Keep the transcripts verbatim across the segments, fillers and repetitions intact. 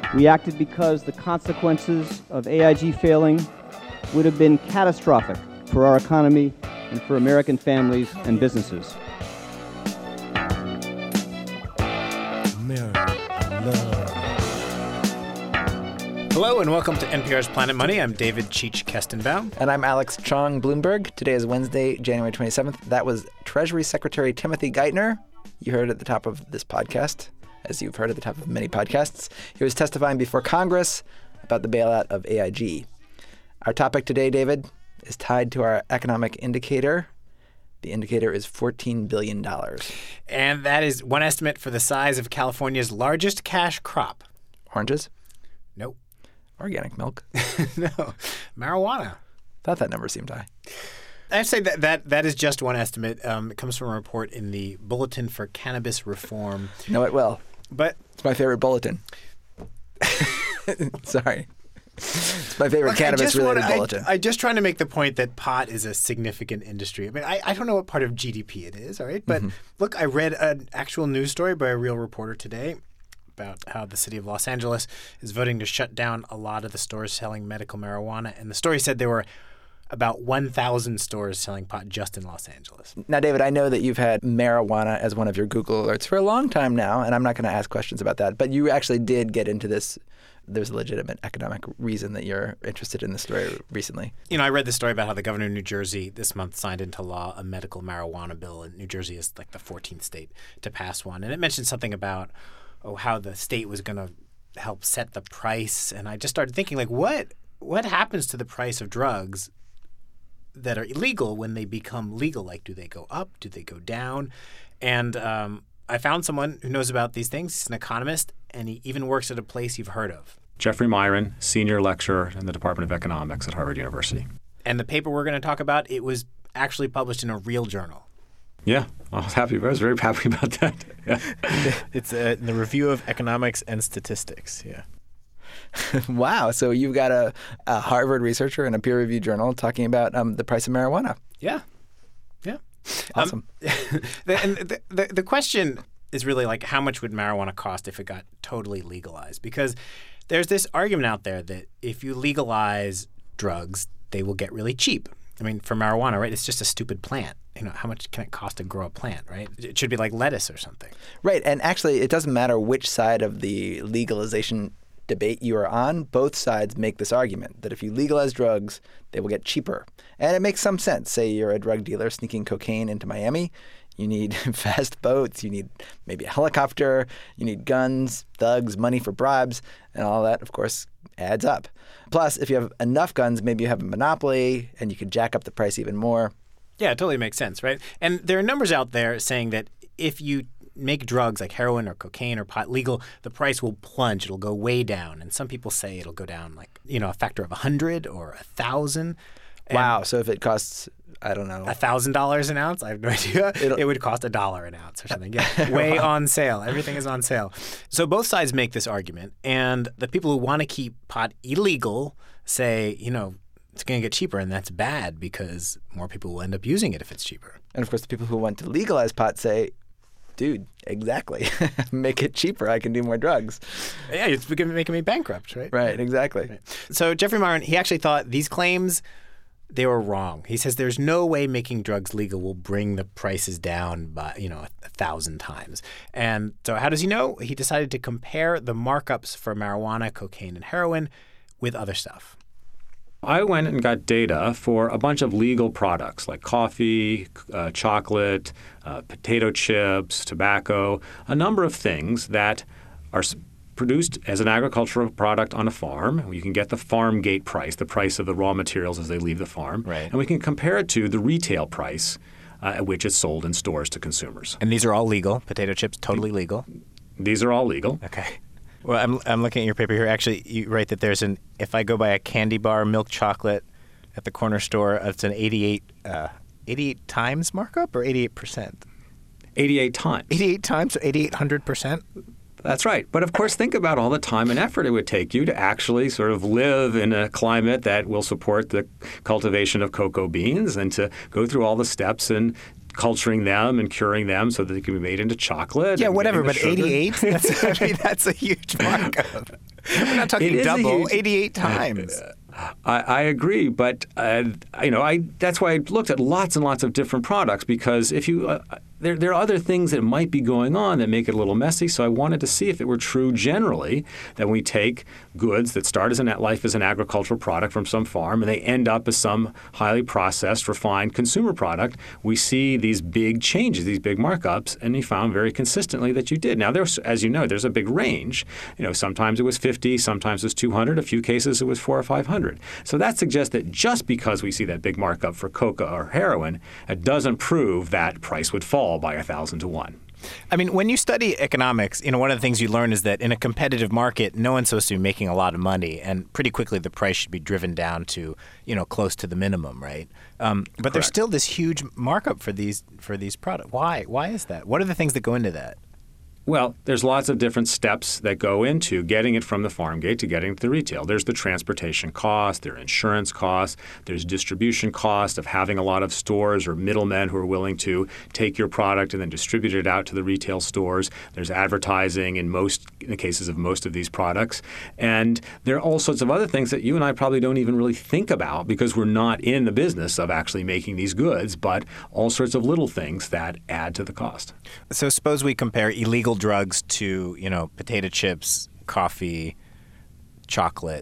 We acted because the consequences of A I G failing would have been catastrophic for our economy and for American families and businesses. America, I love. Hello and welcome to N P R's Planet Money. I'm David Cheech Kestenbaum. And I'm Alex Chong Bloomberg. Today is Wednesday, January twenty-seventh. That was Treasury Secretary Timothy Geithner. You heard at the top of this podcast, as you've heard at the top of many podcasts. He was testifying before Congress about the bailout of A I G. Our topic today, David, is tied to our economic indicator. The indicator is fourteen billion dollars. And that is one estimate for the size of California's largest cash crop. Oranges? Nope. Organic milk? No. Marijuana. Thought that number seemed high. I'd say that, that that is just one estimate. Um, it comes from a report in the Bulletin for Cannabis Reform. Know it well. But it's my favorite bulletin. Sorry. It's my favorite cannabis-related bulletin. I, I'm just trying to make the point that pot is a significant industry. I mean, I, I don't know what part of G D P it is, all right? But mm-hmm. Look, I read an actual news story by a real reporter today about how the city of Los Angeles is voting to shut down a lot of the stores selling medical marijuana. And the story said there were about one thousand stores selling pot just in Los Angeles. Now, David, I know that you've had marijuana as one of your Google alerts for a long time now, and I'm not going to ask questions about that. But you actually did get into this. There's a legitimate economic reason that you're interested in the story recently. You know, I read the story about how the governor of New Jersey this month signed into law a medical marijuana bill, and New Jersey is like the fourteenth state to pass one. And it mentioned something about oh, how the state was going to help set the price. And I just started thinking, like, what what happens to the price of drugs that are illegal when they become legal? Like, do they go up? Do they go down? And um, I found someone who knows about these things. He's an economist, and he even works at a place you've heard of. Jeffrey Myron, senior lecturer in the Department of Economics at Harvard University. And the paper we're going to talk about, it was actually published in a real journal. Yeah, I was happy. I was very happy about that. Yeah. It's uh, the Review of Economics and Statistics. Yeah. Wow. So you've got a, a Harvard researcher in a peer-reviewed journal talking about um, the price of marijuana. Yeah. Yeah. Awesome. Um, the, and the, the, the question is really like, how much would marijuana cost if it got totally legalized? Because there's this argument out there that if you legalize drugs, they will get really cheap. I mean, for marijuana, right? It's just a stupid plant. You know, how much can it cost to grow a plant, right? It should be like lettuce or something. Right. And actually, it doesn't matter which side of the legalization debate you are on. Both sides make this argument that if you legalize drugs, they will get cheaper. And it makes some sense. Say you're a drug dealer sneaking cocaine into Miami. You need fast boats. You need maybe a helicopter. You need guns, thugs, money for bribes. And all that, of course, adds up. Plus, if you have enough guns, maybe you have a monopoly and you could jack up the price even more. Yeah, it totally makes sense, right? And there are numbers out there saying that if you make drugs like heroin or cocaine or pot legal, the price will plunge. It'll go way down. And some people say it'll go down like, you know, a factor of one hundred or one thousand. Wow. So if it costs, I don't know. one thousand dollars an ounce? I have no idea. It'll, it would cost a dollar an ounce or something. Yeah. Way Wow. on sale. Everything is on sale. So both sides make this argument. And the people who want to keep pot illegal say, you know, it's going to get cheaper, and that's bad because more people will end up using it if it's cheaper. And of course, the people who want to legalize pot say, dude, exactly. Make it cheaper. I can do more drugs. Yeah, it's making me bankrupt, right? Right, exactly. Right. So Jeffrey Myron, he actually thought these claims, they were wrong. He says there's no way making drugs legal will bring the prices down by, you know, a thousand times. And so how does he know? He decided to compare the markups for marijuana, cocaine, and heroin with other stuff. I went and got data for a bunch of legal products like coffee, uh, chocolate, uh, potato chips, tobacco, a number of things that are produced as an agricultural product on a farm. You can get the farm gate price, the price of the raw materials as they leave the farm. Right. And we can compare it to the retail price uh, at which it's sold in stores to consumers. And these are all legal. Potato chips, totally legal. These are all legal. Okay. Well, I'm I'm looking at your paper here. Actually, you write that there's an if I go buy a candy bar milk chocolate at the corner store, it's an eighty-eight, uh, eighty-eight times markup or eighty-eight percent? eighty-eight times. eighty-eight times, so eighty-eight hundred percent? That's right. But of course, think about all the time and effort it would take you to actually sort of live in a climate that will support the cultivation of cocoa beans and to go through all the steps in culturing them and curing them so that they can be made into chocolate. Yeah, and whatever, but sugar. eighty-eight? That's, I mean, that's a huge markup. We're not talking It is a double, huge- eighty-eight times. I, I agree, but uh, you know, I that's why I looked at lots and lots of different products because if you uh, there there are other things that might be going on that make it a little messy. So I wanted to see if it were true generally that when we take goods that start as an life as an agricultural product from some farm and they end up as some highly processed, refined consumer product, we see these big changes, these big markups, and we found very consistently that you did. Now, there's, as you know, there's a big range. You know, sometimes it was fifty, sometimes it was two hundred, a few cases it was four or five hundred. So that suggests that just because we see that big markup for coca or heroin, it doesn't prove that price would fall by a thousand to one. I mean, when you study economics, you know, one of the things you learn is that in a competitive market, no one's supposed to be making a lot of money, and pretty quickly the price should be driven down to, you know, close to the minimum, right? Um, but there's Correct. still this huge markup for these for these products. Why? Why is that? What are the things that go into that? Well, there's lots of different steps that go into getting it from the farm gate to getting it to the retail. There's the transportation cost, there are insurance costs, there's distribution cost of having a lot of stores or middlemen who are willing to take your product and then distribute it out to the retail stores. There's advertising in most in the cases of most of these products. And there are all sorts of other things that you and I probably don't even really think about because we're not in the business of actually making these goods, but all sorts of little things that add to the cost. So suppose we compare illegal drugs to, you know, potato chips, coffee, chocolate.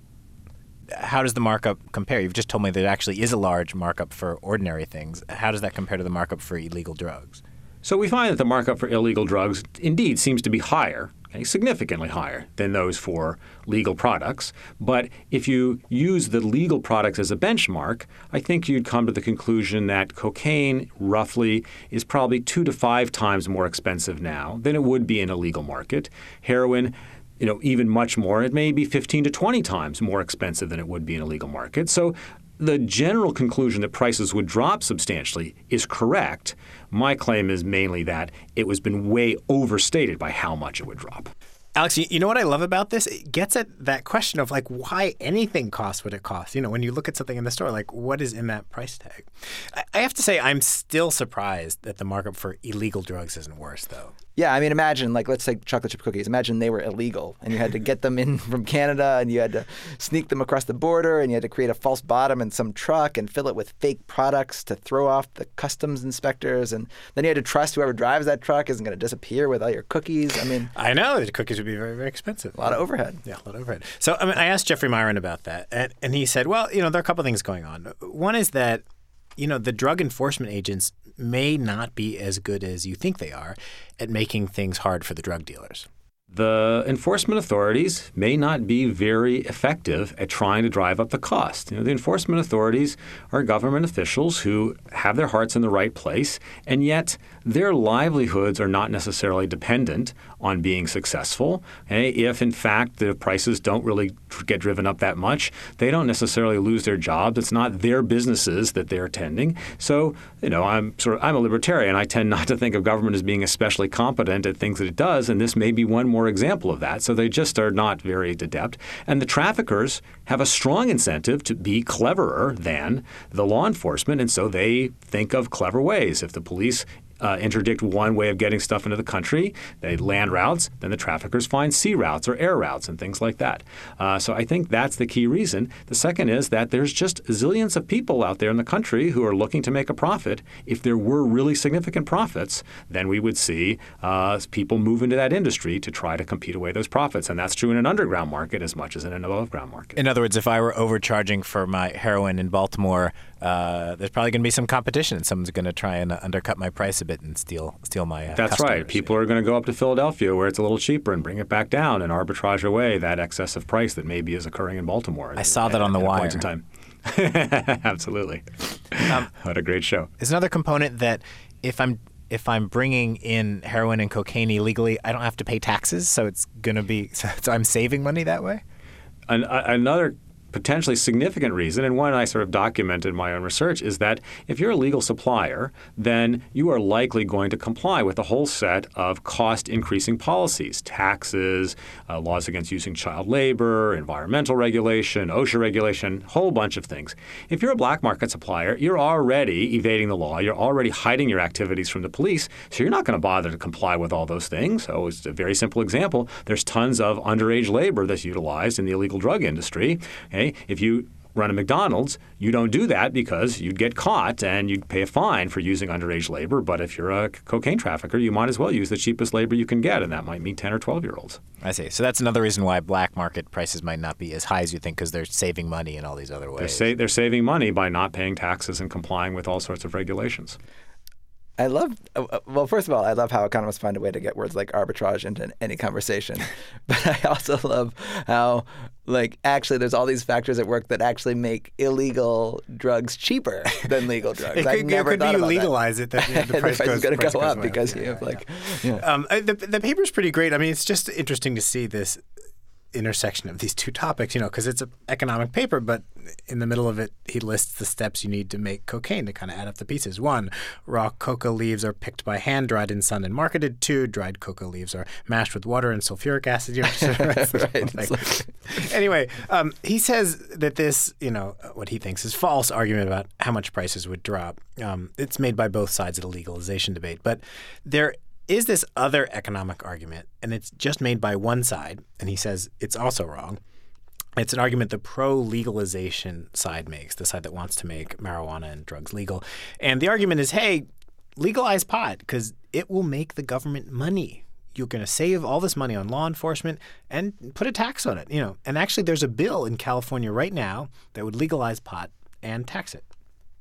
How does the markup compare? You've just told me there actually is a large markup for ordinary things. How does that compare to the markup for illegal drugs? So we find that the markup for illegal drugs indeed seems to be higher, okay, significantly higher than those for legal products. But if you use the legal products as a benchmark, I think you'd come to the conclusion that cocaine roughly is probably two to five times more expensive now than it would be in a legal market. Heroin, you know, even much more. It may be fifteen to twenty times more expensive than it would be in a legal market. So the general conclusion that prices would drop substantially is correct. My claim is mainly that it was been way overstated by how much it would drop. Alex, you know what I love about this? It gets at that question of like why anything costs what it costs. You know, when you look at something in the store, like what is in that price tag? I, I have to say I'm still surprised that the markup for illegal drugs isn't worse, though. Yeah, I mean, imagine, like, let's take chocolate chip cookies. Imagine they were illegal, and you had to get them in from Canada, and you had to sneak them across the border, and you had to create a false bottom in some truck and fill it with fake products to throw off the customs inspectors, and then you had to trust whoever drives that truck isn't going to disappear with all your cookies. I mean, I know the cookies would be very, very expensive. a lot of overhead. Yeah, a lot of overhead. So I mean, I asked Jeffrey Myron about that, and, and he said, well, you know, there are a couple of things going on. One is that, you know, the drug enforcement agents may not be as good as you think they are at making things hard for the drug dealers. The enforcement authorities may not be very effective at trying to drive up the cost. You know, the enforcement authorities are government officials who have their hearts in the right place, and yet their livelihoods are not necessarily dependent on being successful. Okay? If, in fact, the prices don't really get driven up that much, they don't necessarily lose their jobs. It's not their businesses that they're tending. So, you know, I'm sort of I'm a libertarian. I tend not to think of government as being especially competent at things that it does, and this may be one more example of that. So they just are not very adept. And the traffickers have a strong incentive to be cleverer than the law enforcement, and so they think of clever ways. If the police Uh, interdict one way of getting stuff into the country, they land routes, then the traffickers find sea routes or air routes and things like that. Uh, so I think that's the key reason. The second is that there's just zillions of people out there in the country who are looking to make a profit. If there were really significant profits, then we would see uh, people move into that industry to try to compete away those profits. And that's true in an underground market as much as in an above-ground market. In other words, if I were overcharging for my heroin in Baltimore, uh, there's probably going to be some competition. Someone's going to try and uh, undercut my price a bit and steal steal my uh, That's customers. right. People are going to go up to Philadelphia where it's a little cheaper and bring it back down and arbitrage away that excessive price that maybe is occurring in Baltimore. I saw that on The at a Wire. point in time. Absolutely. Um, what a great show. There's another component that if I'm if I'm bringing in heroin and cocaine illegally, I don't have to pay taxes, so it's going to be so I'm saving money that way. An, a, another potentially significant reason, and one I sort of documented in my own research, is that if you're a legal supplier, then you are likely going to comply with a whole set of cost-increasing policies, taxes, uh, laws against using child labor, environmental regulation, OSHA regulation, whole bunch of things. If you're a black market supplier, you're already evading the law. You're already hiding your activities from the police, so you're not going to bother to comply with all those things. So it's a very simple example. There's tons of underage labor that's utilized in the illegal drug industry. Okay? If you run a McDonald's, you don't do that because you'd get caught and you'd pay a fine for using underage labor. But if you're a cocaine trafficker, you might as well use the cheapest labor you can get, and that might mean ten or twelve-year-olds. I see. So that's another reason why black market prices might not be as high as you think, because they're saving money in all these other ways. They're, sa- they're saving money by not paying taxes and complying with all sorts of regulations. I love, well, first of all, I love how economists find a way to get words like arbitrage into any conversation. But I also love how, like, actually there's all these factors at work that actually make illegal drugs cheaper than legal drugs. It I could, never it could thought be you about legalize that. it, that you know, the price, the price goes, is going to price go goes up way because Yeah, you have, yeah, like, yeah. yeah. Um, the, the paper's pretty great. I mean, it's just interesting to see this intersection of these two topics, you know, because it's an economic paper, but in the middle of it, he lists the steps you need to make cocaine to kind of add up the pieces. One, raw coca leaves are picked by hand, dried in sun, and marketed. Two, dried coca leaves are mashed with water and sulfuric acid. You know, right. Like, anyway, um, he says that this, you know, what he thinks is false argument about how much prices would drop. Um, it's made by both sides of the legalization debate, but there is this other economic argument, and it's just made by one side, and he says it's also wrong. It's an argument the pro-legalization side makes, the side that wants to make marijuana and drugs legal. And the argument is, hey, legalize pot because it will make the government money. You're going to save all this money on law enforcement and put a tax on it. You know, and actually there's a bill in California right now that would legalize pot and tax it.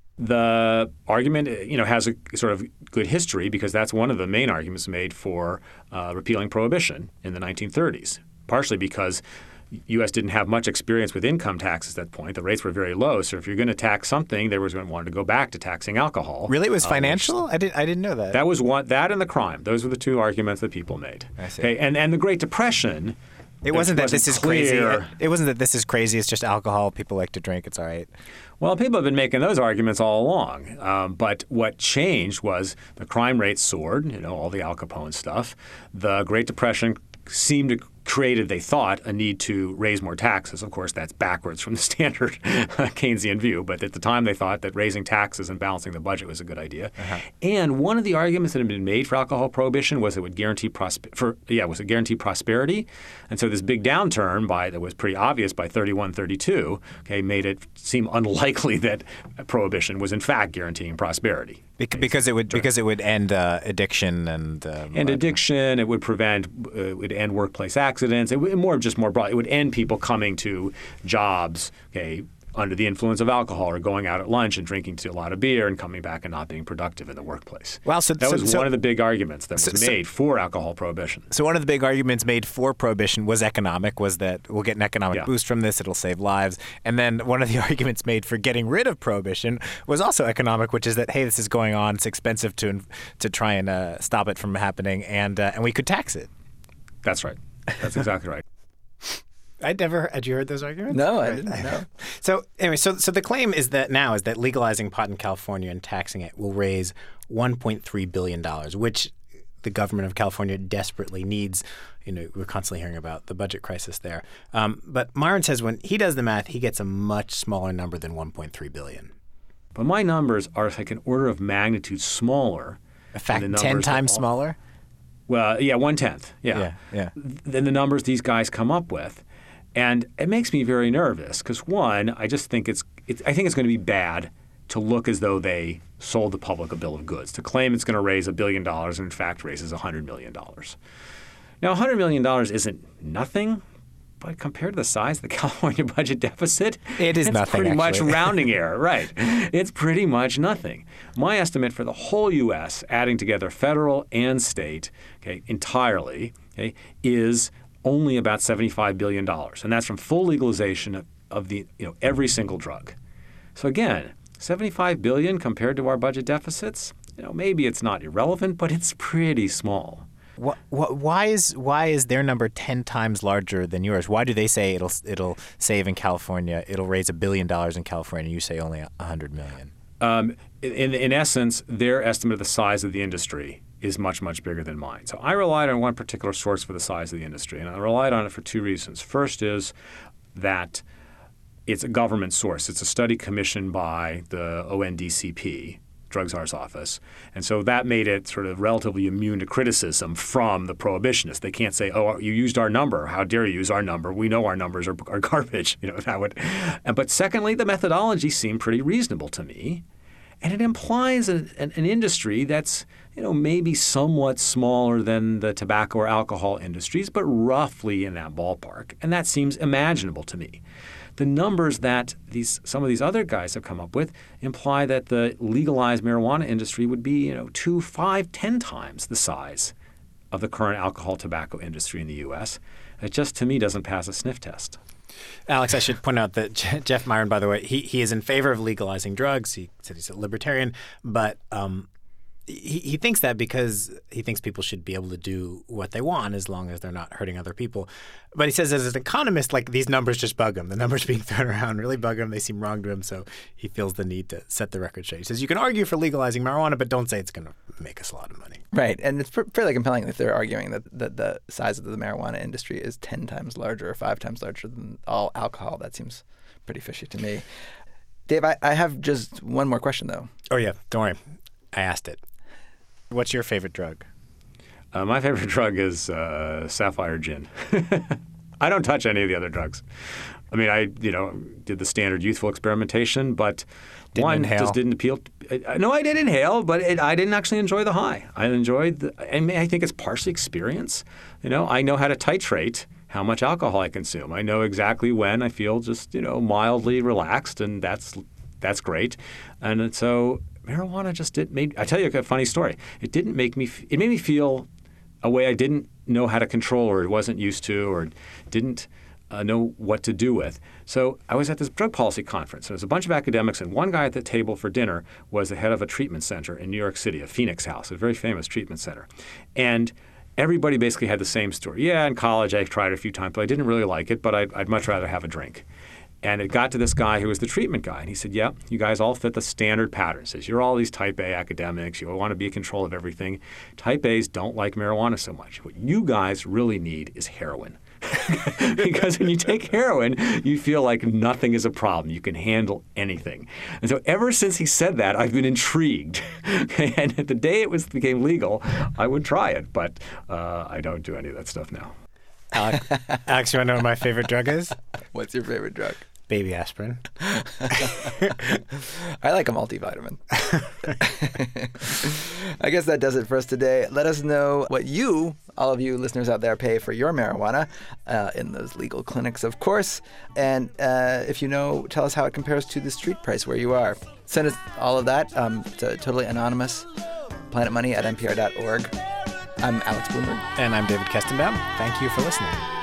The argument, you know, has a sort of good history because that's one of the main arguments made for uh, repealing prohibition in the nineteen thirties, partially because U S didn't have much experience with income tax at that point. The rates were very low. So if you're going to tax something, they were going to want to go back to taxing alcohol. Really? It was uh, financial? I didn't I didn't know that. That was one. That and the crime. Those were the two arguments that people made. I see. Okay, and, and the Great Depression. It wasn't that wasn't this is clear. crazy. It wasn't that this is crazy. It's just alcohol. People like to drink. It's all right. Well, people have been making those arguments all along. Um, but what changed was the crime rate soared, you know, all the Al Capone stuff. The Great Depression seemed to created, they thought, a need to raise more taxes. Of course, that's backwards from the standard Keynesian view. But at the time, they thought that raising taxes and balancing the budget was a good idea. Uh-huh. And one of the arguments that had been made for alcohol prohibition was it would guarantee prosper- for yeah, was it guarantee prosperity. And so this big downturn by that was pretty obvious by thirty-one, thirty-two, okay, made it seem unlikely that prohibition was in fact guaranteeing prosperity. Because it would because it would end uh, addiction and um, and addiction. It would prevent. Uh, it would end workplace accidents. It would more just more broad. It would end people coming to jobs. Okay. Under the influence of alcohol or going out at lunch and drinking a lot of beer and coming back and not being productive in the workplace. Wow, so, that so, was so, one of the big arguments that was so, made for alcohol prohibition. So one of the big arguments made for prohibition was economic, was that we'll get an economic yeah. boost from this, it'll save lives. And then one of the arguments made for getting rid of prohibition was also economic, which is that, hey, this is going on, it's expensive to to try and uh, stop it from happening, and uh, and we could tax it. That's right. That's exactly right. I'd never. Had you heard those arguments? No, I didn't know. So anyway, so so the claim is that now is that legalizing pot in California and taxing it will raise one point three billion dollars, which the government of California desperately needs. You know, we're constantly hearing about the budget crisis there. Um, but Myron says when he does the math, he gets a much smaller number than one point three billion. But my numbers are like an order of magnitude smaller. In fact, ten times all, smaller. Well, yeah, one tenth. Yeah, yeah, yeah. Than the numbers these guys come up with. And it makes me very nervous because, one, I just think it's, it's I think it's going to be bad to look as though they sold the public a bill of goods, to claim it's going to raise a billion dollars and in fact raises one hundred million dollars. Now, one hundred million dollars isn't nothing, but compared to the size of the California budget deficit, it is it's nothing, pretty actually. much rounding error, right? It's pretty much nothing. My estimate for the whole U S, adding together federal and state, okay, entirely, okay, is only about seventy-five billion dollars, and that's from full legalization of, of the you know every single drug. So again, seventy-five billion dollars compared to our budget deficits, you know maybe it's not irrelevant, but it's pretty small. What, what, why is why is their number ten times larger than yours? Why do they say it'll it'll save in California, it'll raise a billion dollars in California? You say only a hundred million. Um, in in essence, their estimate of the size of the industry is much much bigger than mine. So I relied on one particular source for the size of the industry, and I relied on it for two reasons. First is that it's a government source. It's a study commissioned by the O N D C P. Drug Czar's office. And so that made it sort of relatively immune to criticism from the prohibitionists. They can't say, oh, you used our number. How dare you use our number? We know our numbers are, are garbage. You know, that would. And, but secondly, the methodology seemed pretty reasonable to me. And it implies a, an, an industry that's, you know, maybe somewhat smaller than the tobacco or alcohol industries, but roughly in that ballpark. And that seems imaginable to me. The numbers that these some of these other guys have come up with imply that the legalized marijuana industry would be, you know, two, five, ten times the size of the current alcohol tobacco industry in the U S. It just, to me, doesn't pass a sniff test. Alex, I should point out that Jeff Myron, by the way, he, he is in favor of legalizing drugs. He said he's a libertarian, but um, he, he thinks that because he thinks people should be able to do what they want as long as they're not hurting other people. But he says as an economist, like these numbers just bug him. The numbers being thrown around really bug him. They seem wrong to him, so he feels the need to set the record straight. He says you can argue for legalizing marijuana, but don't say it's going to make us a lot of money. Right, and it's fairly compelling that they're arguing that, that the size of the marijuana industry is ten times larger or five times larger than all alcohol. That seems pretty fishy to me. Dave, I, I have just one more question, though. Oh, yeah. Don't worry. I asked it. What's your favorite drug? Uh, my favorite drug is uh, Sapphire Gin. I don't touch any of the other drugs. I mean, I you know did the standard youthful experimentation, but didn't one inhale. just didn't appeal. To, uh, no, I did inhale, but it, I didn't actually enjoy the high. I enjoyed, the, and I think it's partially experience. You know, I know how to titrate how much alcohol I consume. I know exactly when I feel just you know mildly relaxed, and that's that's great. And so marijuana just did made. I tell you a funny story. It didn't make me. It made me feel a way I didn't know how to control, or wasn't used to, or didn't uh, know what to do with. So I was at this drug policy conference. There was a bunch of academics, and one guy at the table for dinner was the head of a treatment center in New York City, a Phoenix House, a very famous treatment center. And everybody basically had the same story. Yeah, in college I tried it a few times, but I didn't really like it, but I'd, I'd much rather have a drink. And it got to this guy who was the treatment guy. And he said, yeah, you guys all fit the standard pattern. He says, you're all these type A academics. You want to be in control of everything. Type A's don't like marijuana so much. What you guys really need is heroin. Because when you take heroin, you feel like nothing is a problem. You can handle anything. And so ever since he said that, I've been intrigued. And the day it was became legal, I would try it. But uh, I don't do any of that stuff now. Alex, Alex, you want to know what my favorite drug is? What's your favorite drug? Baby aspirin. I like a multivitamin. I guess that does it for us today. Let us know what you, all of you listeners out there, pay for your marijuana uh, in those legal clinics, of course. And uh, if you know, tell us how it compares to the street price where you are. Send us all of that um, to totally anonymous, planetmoney at n p r dot org. I'm Alex Blumberg. And I'm David Kestenbaum. Thank you for listening.